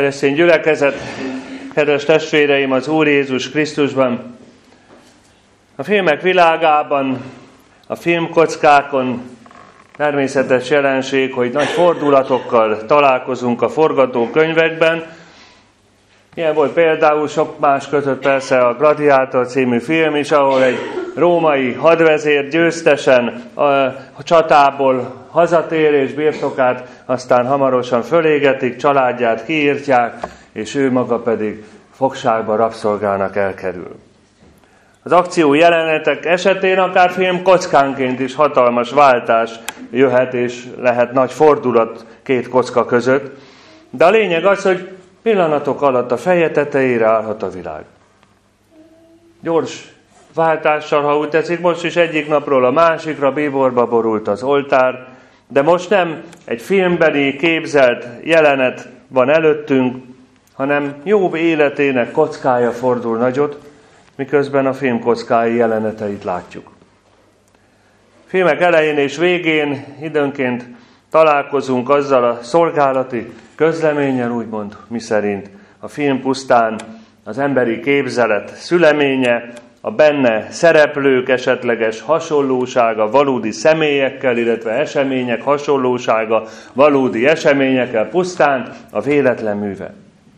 Keresztény gyülekezet, kedves testvéreim az Úr Jézus Krisztusban! A filmek világában, a filmkockákon természetes jelenség, hogy nagy fordulatokkal találkozunk a forgatókönyvekben. Ilyen volt például sok más között persze a Gladiátor című film is, ahol egy római hadvezér győztesen a csatából hazatér és birtokát aztán hamarosan fölégetik, családját kiírtják, és ő maga pedig fogságba, rabszolgának elkerül. Az akció jelenetek esetén akár filmkockánként is hatalmas váltás jöhet és lehet nagy fordulat két kocka között, de a lényeg az, hogy pillanatok alatt a feje tetejére állhat a világ. Gyors váltással, ha úgy tetszik, most is egyik napról a másikra bíborba borult az oltár, de most nem egy filmbeli képzelt jelenet van előttünk, hanem Jobb életének kockája fordul nagyot, miközben a film kockái jeleneteit látjuk. Filmek elején és végén időnként találkozunk azzal a szolgálati közleménnyel, úgymond, miszerint a film pusztán az emberi képzelet szüleménye, a benne szereplők esetleges hasonlósága valódi személyekkel, illetve események hasonlósága valódi eseményekkel, pusztán a véletlen műve.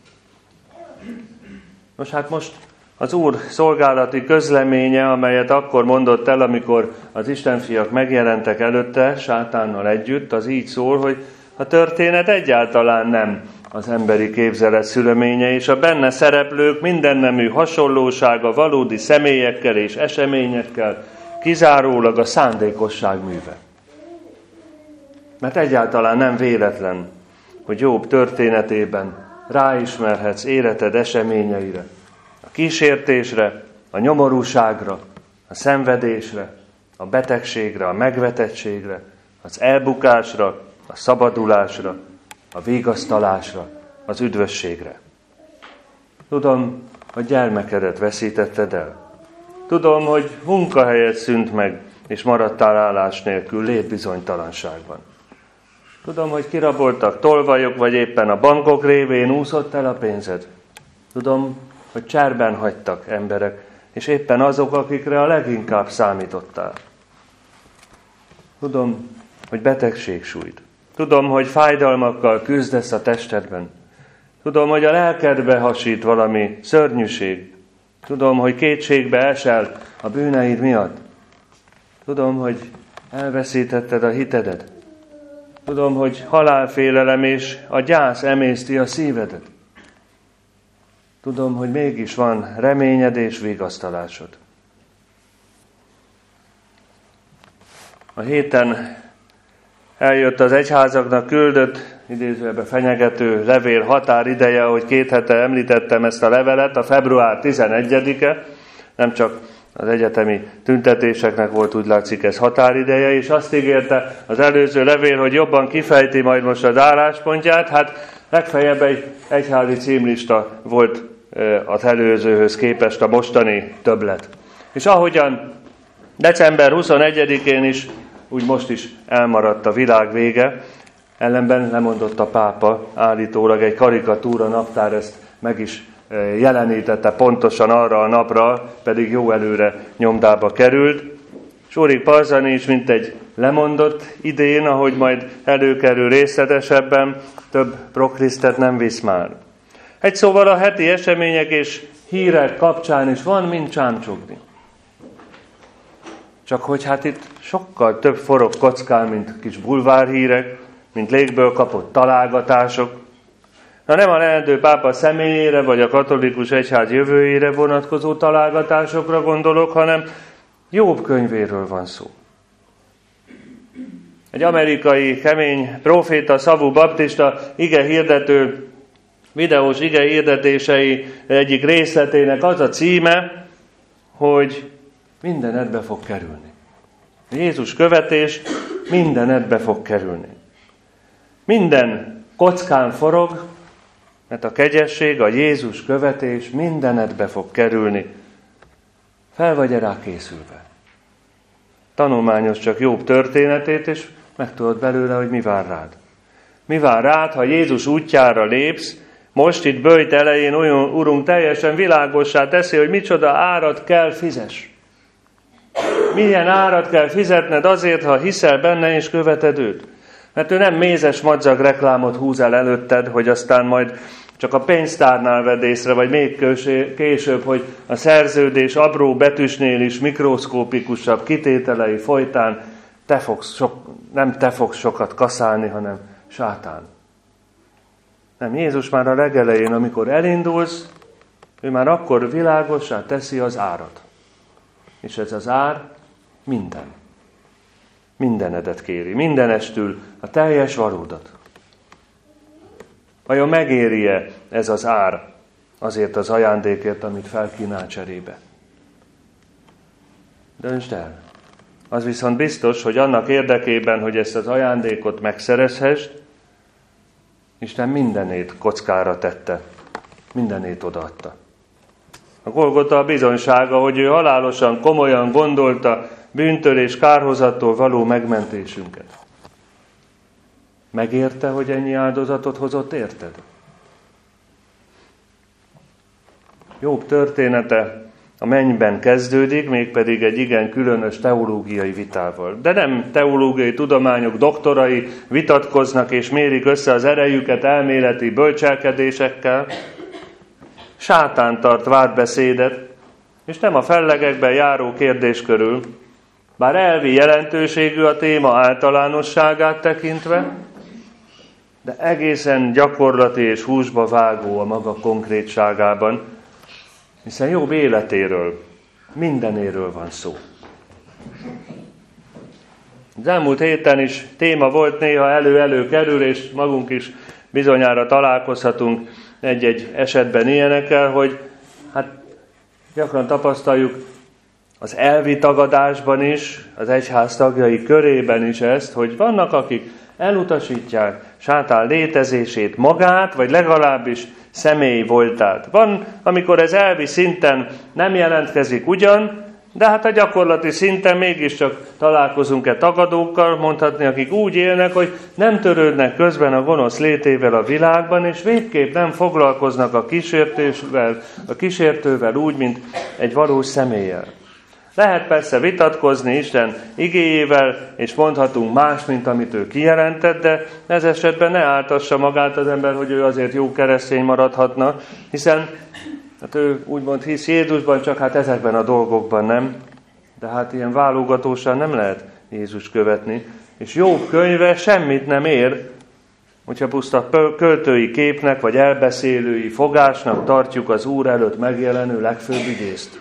Nos, hát most az Úr szolgálati közleménye, amelyet akkor mondott el, amikor az istenfiak megjelentek előtte, sátánnal együtt, az így szól, hogy a történet egyáltalán nem az emberi képzelet szüleménye, és a benne szereplők mindennemű hasonlósága valódi személyekkel és eseményekkel kizárólag a szándékosság műve. Mert egyáltalán nem véletlen, hogy Jobb történetében ráismerhetsz életed eseményeire, a kísértésre, a nyomorúságra, a szenvedésre, a betegségre, a megvetettségre, az elbukásra, a szabadulásra, a vigasztalásra, az üdvösségre. Tudom, hogy gyermekedet veszítetted el. Tudom, hogy munkahelyed szűnt meg, és maradtál állás nélkül létbizonytalanságban. Tudom, hogy kiraboltak tolvajok, vagy éppen a bankok révén úszott el a pénzed. Tudom, hogy cserben hagytak emberek, és éppen azok, akikre a leginkább számítottál. Tudom, hogy betegség sújt. Tudom, hogy fájdalmakkal küzdesz a testedben. Tudom, hogy a lelkedbe hasít valami szörnyűség. Tudom, hogy kétségbe esel a bűneid miatt. Tudom, hogy elveszítetted a hitedet. Tudom, hogy halálfélelem és a gyász emészti a szívedet. Tudom, hogy mégis van reményed és vigasztalásod. A héten eljött az egyházaknak küldött, idézőjelben fenyegető levél határideje, ahogy 2 hete említettem ezt a levelet, a február 11-e, nem csak az egyetemi tüntetéseknek volt, úgy látszik, ez határideje, és azt ígérte az előző levél, hogy jobban kifejti majd most az álláspontját, hát legfeljebb egy egyházi címlista volt az előzőhöz képest a mostani többlet. És ahogyan december 21-én is, úgy most is elmaradt a világ vége, ellenben lemondott a pápa, állítólag egy karikatúra naptár ezt meg is jelenítette pontosan arra a napra, pedig jó előre nyomdába került. Sórik Parzani is mint egy lemondott idén, ahogy majd előkerül részletesebben, több prokrisztet nem visz már. Egy szóval a heti események és hírek kapcsán is van mind csámcsogni. Csak hogy hát itt sokkal több forog kockán, mint kis bulvárhírek, mint légből kapott találgatások. Na nem a leendő pápa személyére, vagy a katolikus egyház jövőjére vonatkozó találgatásokra gondolok, hanem Jobb könyvéről van szó. Egy amerikai kemény próféta, szavú baptista igehirdető, videós igehirdetései egyik részletének az a címe, hogy mindenedbe fog kerülni. Jézus követés mindenedbe fog kerülni. Minden kockán forog, mert a kegyesség, a Jézus követés mindenedbe fog kerülni. Fel vagy rá készülve? Tanulmányozz csak Jobb történetét, és megtudod belőle, hogy mi vár rád. Mi vár rád, ha Jézus útjára lépsz, Most itt böjt elején olyan Urunk teljesen világossá teszi, hogy micsoda árat kell fizess. Milyen árat kell fizetned azért, ha hiszel benne és követed őt. Mert ő nem mézes madzag reklámot húz el előtted, hogy aztán majd csak a pénztárnál vedd észre, vagy még később, hogy a szerződés apró betűsnél is mikroszkópikusabb kitételei folytán nem te fogsz sokat kaszálni, hanem sátán. Nem, Jézus már a legelején, amikor elindulsz, ő már akkor világossá teszi az árat. És ez az ár minden. Mindenedet kéri, mindenestül a teljes valódat. Vajon megéri-e ez az ár azért az ajándékért, amit felkínál cserébe? Döntsd el. Az viszont biztos, hogy annak érdekében, hogy ezt az ajándékot megszerezhessd, Isten mindenét kockára tette, mindenét odaadta. A Golgota a bizonysága, hogy ő halálosan, komolyan gondolta bűntől és kárhozattól való megmentésünket. Megérte, hogy ennyi áldozatot hozott érted? Jobb története a mennyben kezdődik, mégpedig egy igen különös teológiai vitával. De nem teológiai tudományok doktorai vitatkoznak és mérik össze az erejüket elméleti bölcselkedésekkel. Sátán tart vádbeszédet, és nem a fellegekben járó kérdés körül, bár elvi jelentőségű a téma általánosságát tekintve, de egészen gyakorlati és húsba vágó a maga konkrétságában, hiszen Jobb életéről, mindenéről van szó. Az elmúlt héten is téma volt, néha elő-elő kerül, és magunk is bizonyára találkozhatunk egy-egy esetben ilyenekkel, hogy hát gyakran tapasztaljuk az elvi tagadásban is, az egyház tagjai körében is ezt, hogy vannak, akik elutasítják sátán létezését magát, vagy legalábbis személyi voltát. Van, amikor ez elvi szinten nem jelentkezik ugyan, de hát a gyakorlati szinten mégiscsak találkozunk-e tagadókkal, mondhatni, akik úgy élnek, hogy nem törődnek közben a gonosz létével a világban, és végképp nem foglalkoznak a kísértővel úgy, mint egy valós személlyel. Lehet persze vitatkozni Isten igéjével, és mondhatunk más, mint amit ő kijelentett, de ez esetben ne áltassa magát az ember, hogy ő azért jó keresztény maradhatna, hiszen hát ő úgymond hisz Jézusban, csak hát ezekben a dolgokban nem. De hát ilyen válogatósan nem lehet Jézus követni. És Jobb könyve semmit nem ér, hogyha puszta költői képnek, vagy elbeszélői fogásnak tartjuk az Úr előtt megjelenő legfőbb ügyészt.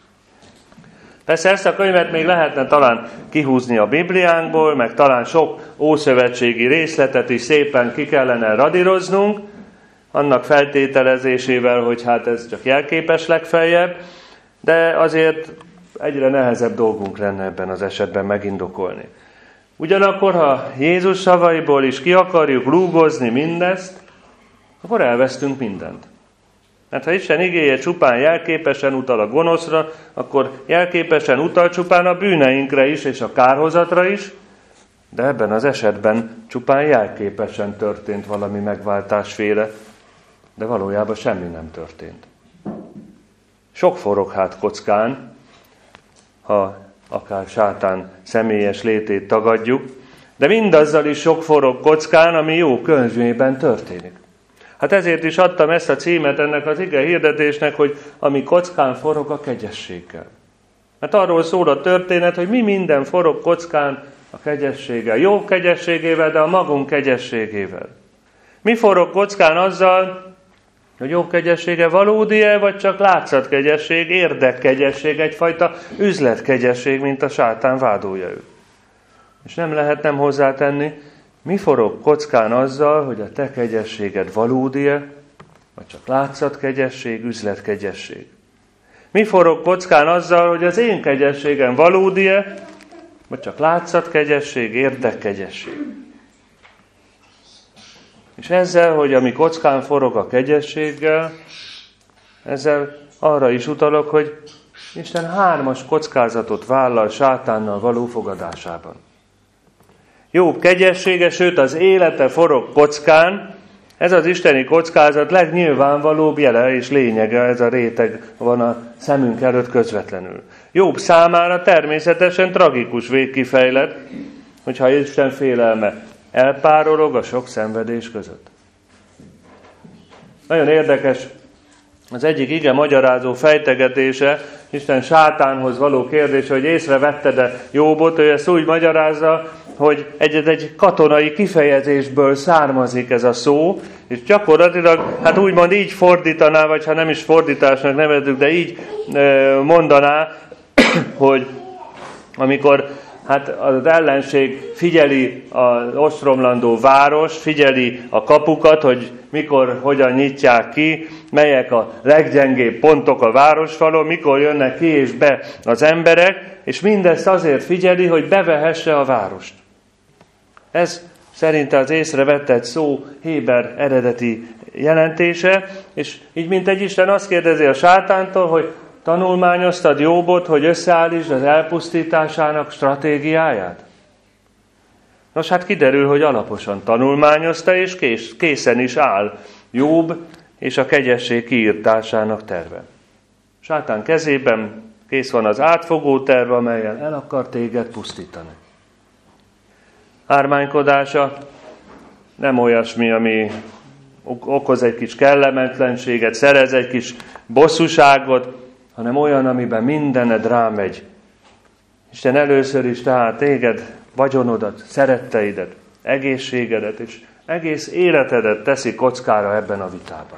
Persze ezt a könyvet még lehetne talán kihúzni a Bibliánkból, meg talán sok ószövetségi részletet is szépen ki kellene radíroznunk, annak feltételezésével, hogy hát ez csak jelképes legfeljebb, de azért egyre nehezebb dolgunk lenne ebben az esetben megindokolni. Ugyanakkor, ha Jézus szavaiból is ki akarjuk rúgozni mindezt, akkor elvesztünk mindent. Mert ha Isten igéje csupán jelképesen utal a gonoszra, akkor jelképesen utal csupán a bűneinkre is, és a kárhozatra is, de ebben az esetben csupán jelképesen történt valami megváltásféle, de valójában semmi nem történt. Sok forog hát kockán, ha akár sátán személyes létét tagadjuk, de mindazzal is sok forog kockán, ami Jobb könyvében történik. Hát ezért is adtam ezt a címet ennek az ige hirdetésnek, hogy ami kockán forog a kegyességgel. Mert arról szól a történet, hogy mi minden forog kockán a kegyességgel. Jobb kegyességével, de a magunk kegyességével. Mi forog kockán azzal, hogy Jobb kegyessége valódi-e, vagy csak látszatkegyesség, érdekkegyesség, egyfajta üzletkegyesség, mint a sátán vádolja őt. És nem lehet nem hozzátenni, mi forog kockán azzal, hogy a te kegyességed valódi-e, vagy csak látszatkegyesség, üzletkegyesség. Mi forog kockán azzal, hogy az én kegyességem valódi-e, vagy csak látszatkegyesség, érdekkegyesség. És ezzel, hogy ami kockán forog a kegyességgel, ezzel arra is utalok, hogy Isten 3 kockázatot vállal sátánnal való fogadásában. Jobb kegyessége, sőt az élete forog kockán, Ez az isteni kockázat legnyilvánvalóbb jele és lényege, ez a réteg van a szemünk előtt közvetlenül. Jobb számára természetesen tragikus végkifejlet, hogyha Isten félelme elpárolog a sok szenvedés között. Nagyon érdekes az egyik ige magyarázó fejtegetése, Isten sátánhoz való kérdése, hogy észrevetted-e Jóbot, ő ezt úgy magyarázza, hogy egy katonai kifejezésből származik ez a szó, és gyakorlatilag, hát úgymond így fordítaná, vagy ha nem is fordításnak nevezzük, de így mondaná, hogy amikor hát az ellenség figyeli az ostromlandó város, figyeli a kapukat, hogy mikor, hogyan nyitják ki, melyek a leggyengébb pontok a városfalon, mikor jönnek ki és be az emberek, és mindezt azért figyeli, hogy bevehesse a várost. Ez szerinte az észrevetett szó héber eredeti jelentése, és így mint egy Isten azt kérdezi a sátántól, hogy tanulmányoztad Jóbot, hogy összeállítsd az elpusztításának stratégiáját? Nos, hát kiderül, hogy alaposan tanulmányozta, és készen is áll Jób és a kegyesség kiirtásának terve. Sátán kezében kész van az átfogó terv, amelyen el akar téged pusztítani. Ármánykodása nem olyasmi, ami okoz egy kis kellemetlenséget, szerez egy kis bosszúságot, hanem olyan, amiben mindened rámegy. Isten először is tehát téged, vagyonodat, szeretteidet, egészségedet és egész életedet teszi kockára ebben a vitában.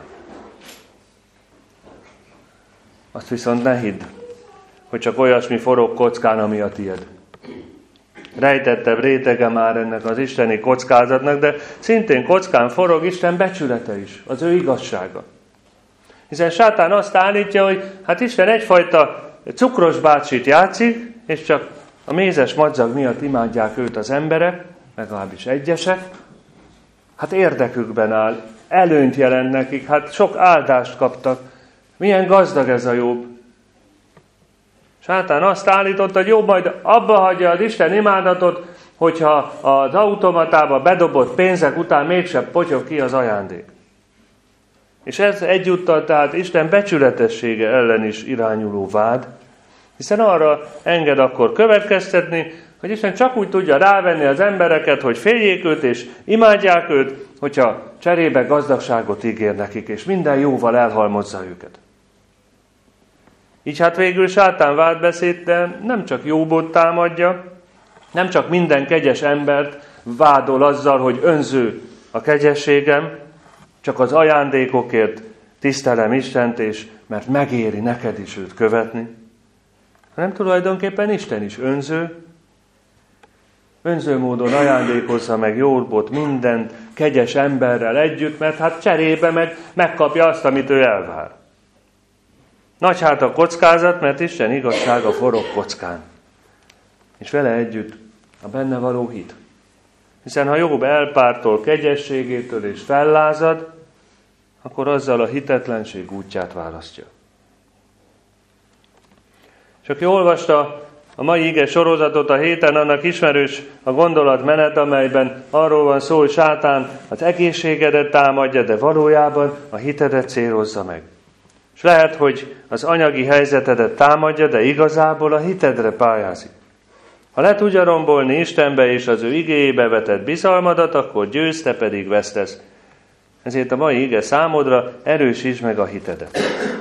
Azt viszont ne hidd, hogy csak olyasmi forog kockán, ami a tied. Rejtettebb rétege már ennek az isteni kockázatnak, de szintén kockán forog Isten becsülete is, az ő igazsága. Hiszen sátán azt állítja, hogy hát Isten egyfajta cukros bácsit játszik, és csak a mézes madzag miatt imádják őt az emberek, legalábbis egyesek. Hát érdekükben áll, előnyt jelent nekik, hát sok áldást kaptak. Milyen gazdag ez a Jobb. Sátán azt állította, hogy Jobb majd abba hagyja az Isten imádatot, hogyha az automatába bedobott pénzek után mégsem potyog ki az ajándék. És ez egyúttal tehát Isten becsületessége ellen is irányuló vád, hiszen arra enged akkor következtetni, hogy Isten csak úgy tudja rávenni az embereket, hogy féljék őt és imádják őt, hogyha cserébe gazdagságot ígér nekik, és minden jóval elhalmozza őket. Így hát végül sátán vádbeszéd, de nem csak Jóbot támadja, nem csak minden kegyes embert vádol azzal, hogy önző a kegyességem, csak az ajándékokért tisztelem Istent, és mert megéri neked is őt követni, hanem tulajdonképpen Isten is önző módon ajándékozza meg Jóbot minden kegyes emberrel együtt, mert hát cserébe megkapja azt, amit ő elvár. Nagy hát a kockázat, mert Isten igazsága forog kockán, és vele együtt a benne való hit. Hiszen ha Jobb elpártol kegyességétől és fellázad, akkor azzal a hitetlenség útját választja. És aki olvasta a mai ige sorozatot a héten, annak ismerős a gondolatmenet, amelyben arról van szó, hogy sátán az egészségedet támadja, de valójában a hitedet célozza meg. És lehet, hogy az anyagi helyzetedet támadja, de igazából a hitedre pályázik. Ha le tudja rombolni Istenbe és az ő igéjébe vetett bizalmadat, akkor győz, te pedig vesztesz. Ezért a mai ige számodra erősítsd meg a hitedet.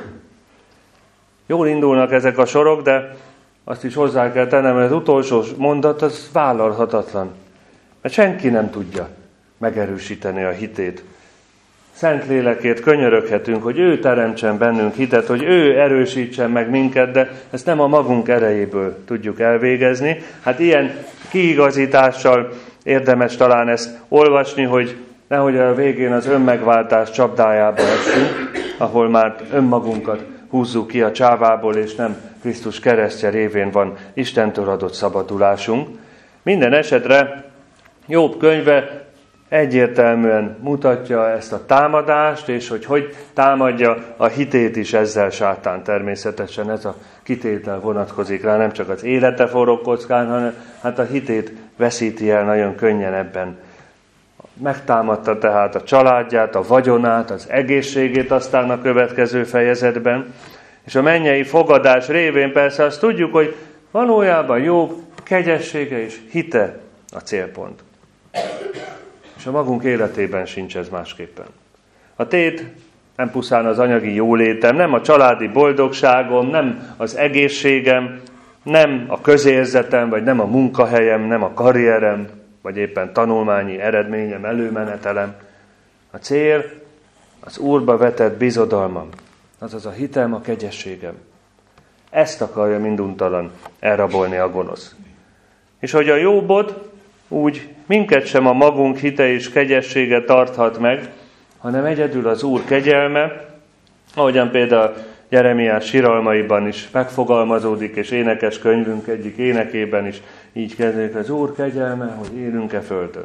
Jól indulnak ezek a sorok, de azt is hozzá kell tennem, hogy az utolsó mondat az vállalhatatlan. Mert senki nem tudja megerősíteni a hitét. Szentlélekért könyöröghetünk, hogy ő teremtsen bennünk hitet, hogy ő erősítsen meg minket, de ezt nem a magunk erejéből tudjuk elvégezni. Hát ilyen kiigazítással érdemes talán ezt olvasni, hogy nehogy a végén az önmegváltás csapdájába essünk, ahol már önmagunkat húzzuk ki a csávából, és nem Krisztus keresztje révén van Istentől adott szabadulásunk. Minden esetre Jobb könyve egyértelműen mutatja ezt a támadást, és hogy támadja a hitét is ezzel sátán. Természetesen ez a kitétel vonatkozik rá, nem csak az élete forog kockán, hanem hát a hitét veszíti el nagyon könnyen ebben. Megtámadta tehát a családját, a vagyonát, az egészségét aztán a következő fejezetben. És a mennyei fogadás révén persze azt tudjuk, hogy valójában Jobb kegyessége és hite a célpont. És a magunk életében sincs ez másképpen. A tét nem pusztán az anyagi jólétem, nem a családi boldogságom, nem az egészségem, nem a közérzetem, vagy nem a munkahelyem, nem a karrierem, vagy éppen tanulmányi eredményem, előmenetelem. A cél az Úrba vetett bizodalmam, azaz a hitem, a kegyességem. Ezt akarja minduntalan elrabolni a gonosz. És hogy a Jobbot úgy minket sem a magunk hite és kegyessége tarthat meg, hanem egyedül az Úr kegyelme, ahogyan például Jeremiás siralmaiban is megfogalmazódik, és énekes könyvünk egyik énekében is így kezdődik, az Úr kegyelme, hogy élünk-e földön.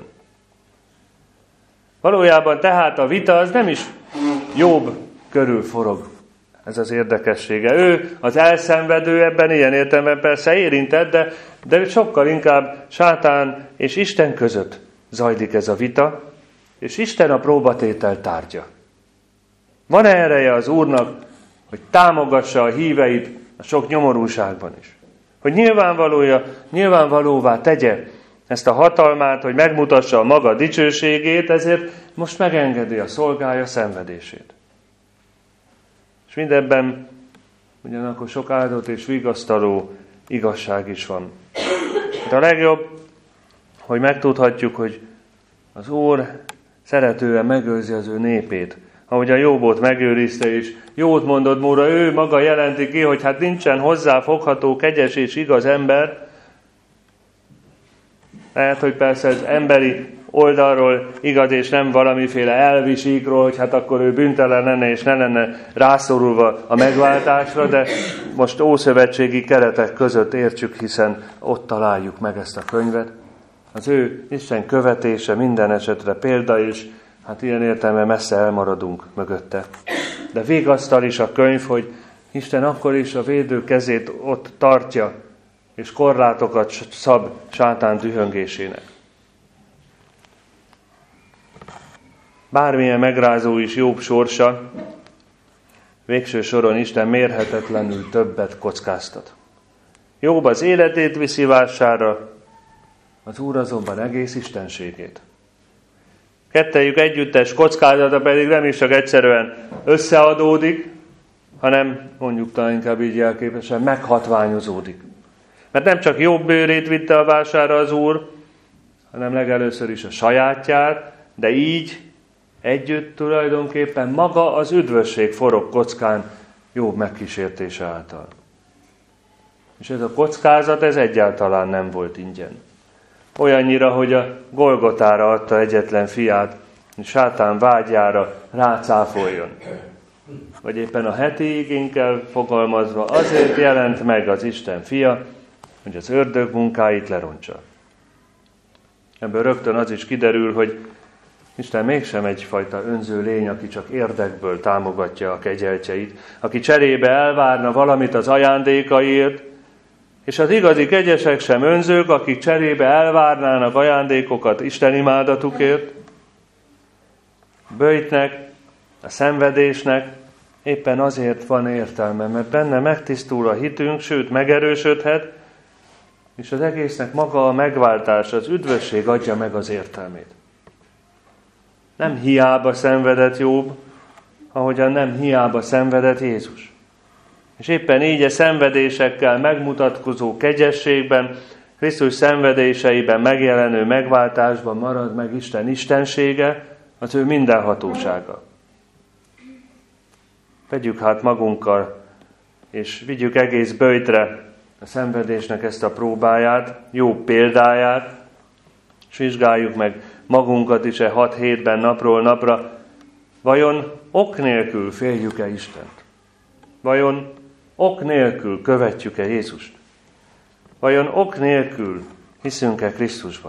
Valójában tehát a vita az nem is Jobb körül forog. Ez az érdekessége. Ő az elszenvedő, ebben ilyen értelemben persze érintett, de sokkal inkább Sátán és Isten között zajlik ez a vita, és Isten a próbatétel tárgya. Van ereje az Úrnak, hogy támogassa a híveit a sok nyomorúságban is. Hogy nyilvánvalóvá tegye ezt a hatalmát, hogy megmutassa a maga dicsőségét, ezért most megengedi a szolgája szenvedését. És mindebben ugyanakkor sok áldott és vigasztaló igazság is van. De a legjobb, hogy megtudhatjuk, hogy az Úr szeretően megőrzi az ő népét. Ahogy a Jobbot megőrizte, és jót mondott Móra, ő maga jelenti ki, hogy hát nincsen hozzáfogható, kegyes és igaz ember. Lehet, hogy persze ez emberi oldalról igaz, és nem valamiféle elvi síkról, hogy hát akkor ő bűntelen lenne, és ne lenne rászorulva a megváltásra, de most ószövetségi keretek között értsük, hiszen ott találjuk meg ezt a könyvet. Az ő Isten követése minden esetre példa, és hát ilyen értelemben messze elmaradunk mögötte. De vigasztal is a könyv, hogy Isten akkor is a védő kezét ott tartja, és korlátokat szab Sátán dühöngésének. Bármilyen megrázó is Jobb sorsa, végső soron Isten mérhetetlenül többet kockáztat. Jobb az életét viszi válsára, az Úr azonban egész istenségét. Kettejük együttes kockázata pedig nem is csak egyszerűen összeadódik, hanem mondjuk talán inkább így jelképesen meghatványozódik. Mert nem csak Jobb bőrét vitte a válsára az Úr, hanem legelőször is a sajátját, de így együtt tulajdonképpen maga az üdvösség forog kockán Jobb megkísértése által. És ez a kockázat, ez egyáltalán nem volt ingyen. Olyannyira, hogy a Golgotára adta egyetlen fiát, hogy Sátán vágyára rácáfoljon. Vagy éppen a heti igénkkel fogalmazva, azért jelent meg az Isten fia, hogy az ördög munkáit lerontsa. Ebből rögtön az is kiderül, hogy Isten mégsem egyfajta önző lény, aki csak érdekből támogatja a kegyeltjeit, aki cserébe elvárna valamit az ajándékaiért, és az igazi kegyesek sem önzők, akik cserébe elvárnának ajándékokat Isten imádatukért. A böjtnek, a szenvedésnek éppen azért van értelme, mert benne megtisztul a hitünk, sőt megerősödhet, és az egésznek maga a megváltás, az üdvösség adja meg az értelmét. Nem hiába szenvedett Jobb, ahogyan nem hiába szenvedett Jézus. És éppen így a szenvedésekkel megmutatkozó kegyességben, Krisztus szenvedéseiben megjelenő megváltásban marad meg Isten istensége, az ő mindenhatósága. Vegyük hát magunkkal, és vigyük egész böjtre a szenvedésnek ezt a próbáját, jó példáját, és vizsgáljuk meg magunkat is 6 hétben napról napra, vajon ok nélkül féljük-e Istent? Vajon ok nélkül követjük-e Jézust? Vajon ok nélkül hiszünk-e Krisztusban?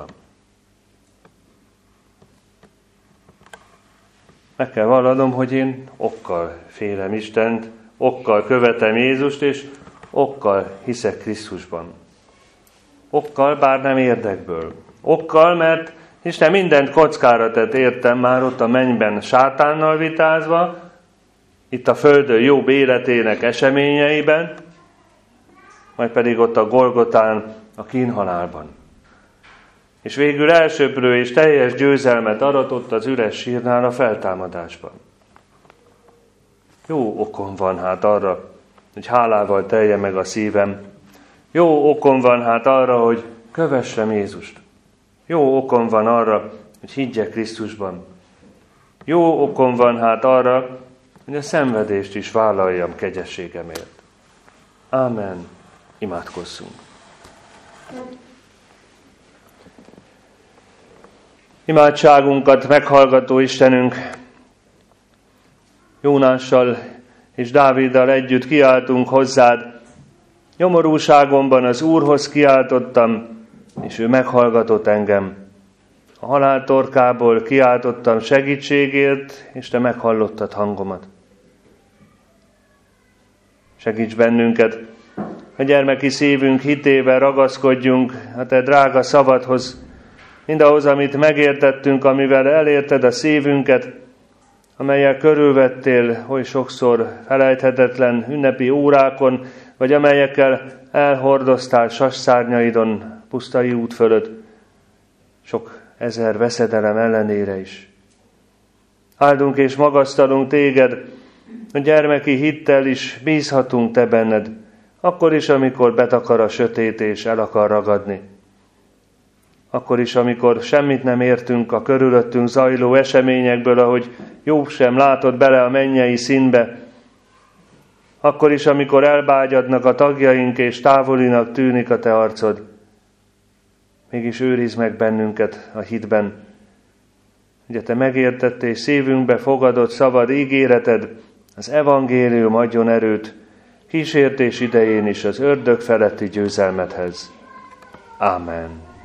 Meg kell vallanom, hogy én okkal félem Istent, okkal követem Jézust, és okkal hiszek Krisztusban. Okkal, bár nem érdekből. Okkal, mert Isten mindent kockára tett értem már ott a mennyben sátánnal vitázva, itt a földön jobb életének eseményeiben, majd pedig ott a Golgotán, a kínhalálban. És végül elsöprő és teljes győzelmet aratott az üres sírnál a feltámadásban. Jó okom van hát arra, hogy hálával telje meg a szívem. Jó okom van hát arra, hogy kövessem Jézust. Jó okom van arra, hogy higgyek Krisztusban. Jó okom van hát arra, hogy a szenvedést is vállaljam kegyességemért. Ámen. Imádkozzunk. Imádságunkat meghallgató Istenünk, Jónással és Dáviddal együtt kiáltunk hozzád. Nyomorúságomban az Úrhoz kiáltottam, és ő meghallgatott engem. A halál torkából kiáltottam segítségért, és te meghallottad hangomat. Segíts bennünket, a gyermeki szívünk hitével ragaszkodjunk a te drága szavadhoz, mindahhoz, amit megértettünk, amivel elérted a szívünket, amellyel körülvettél oly sokszor felejthetetlen ünnepi órákon, vagy amelyekkel elhordoztál sasszárnyaidon, pusztai út fölött, sok ezer veszedelem ellenére is. Áldunk és magasztalunk téged, a gyermeki hittel is bízhatunk te benned, akkor is, amikor betakar a sötét és el akar ragadni. Akkor is, amikor semmit nem értünk a körülöttünk zajló eseményekből, ahogy Jobb sem látott bele a mennyei színbe. Akkor is, amikor elbágyadnak a tagjaink és távolinak tűnik a te arcod. Mégis őrizd meg bennünket a hitben. Ugye te megértett és szívünkbe fogadott szabad ígéreted, az evangélium adjon erőt, kísértés idején is az ördög feletti győzelmedhez. Ámen.